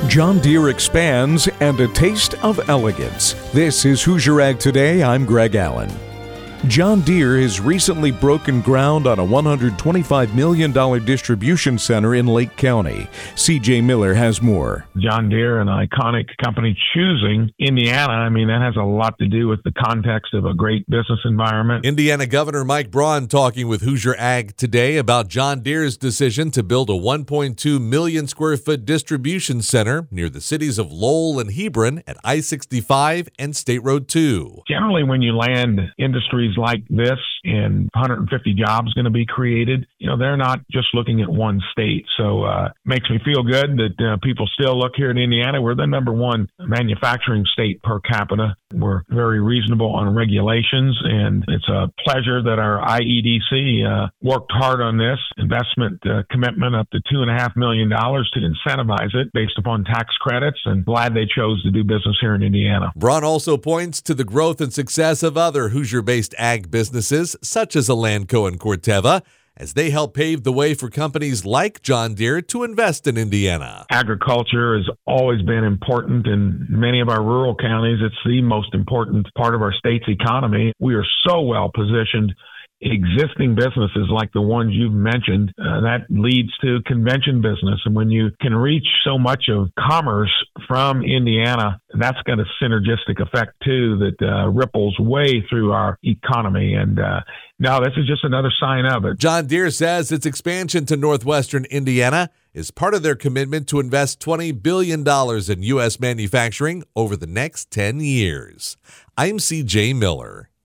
John Deere expands and a taste of elegance. This is Hoosier Ag Today. I'm Greg Allen. John Deere has recently broken ground on a $125 million distribution center in Lake County. C.J. Miller has more. John Deere, an iconic company, choosing Indiana. I mean, that has a lot to do with the context of a great business environment. Indiana Governor Mike Braun talking with Hoosier Ag Today about John Deere's decision to build a 1.2 million square foot distribution center near the cities of Lowell and Hebron at I-65 and State Road 2. Generally, when you land industries like this and 150 jobs going to be created, they're not just looking at one state. So makes me feel good that people still look here in Indiana. We're the number one manufacturing state per capita. We're very reasonable on regulations, and it's a pleasure that our IEDC worked hard on this investment commitment up to $2.5 million to incentivize it based upon tax credits, and glad they chose to do business here in Indiana. Braun also points to the growth and success of other Hoosier-based ag businesses, such as Elanco and Corteva, as they help pave the way for companies like John Deere to invest in Indiana. Agriculture has always been important in many of our rural counties. It's the most important part of our state's economy. We are so well positioned. Existing businesses like the ones you've mentioned, that leads to convention business. And when you can reach so much of commerce from Indiana, that's got a synergistic effect too that ripples way through our economy. And no, this is just another sign of it. John Deere says its expansion to northwestern Indiana is part of their commitment to invest $20 billion in U.S. manufacturing over the next 10 years. I'm C.J. Miller.